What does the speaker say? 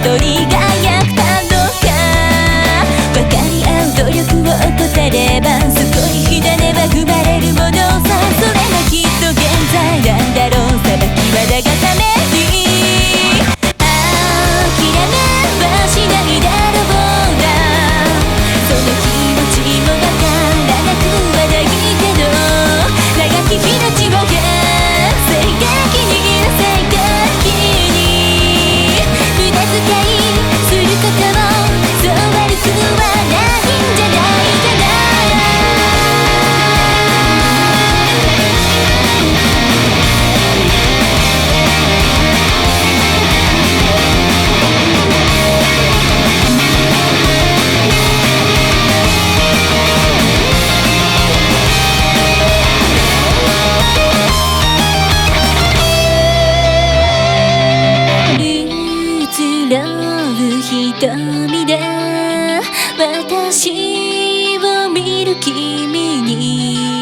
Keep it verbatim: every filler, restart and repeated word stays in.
一人が役立つのか。分かり合う努力を怠れば、そこに火種は生まれるものさ。それがきっと現在なんだろう。裁きはだがために諦めはしないだろうな。その気持ちもわからなくはないけど、長き日の地をが正義に正義に無駄遣いすることもそう悪くはないんじゃないかな。瞳で私を見る君に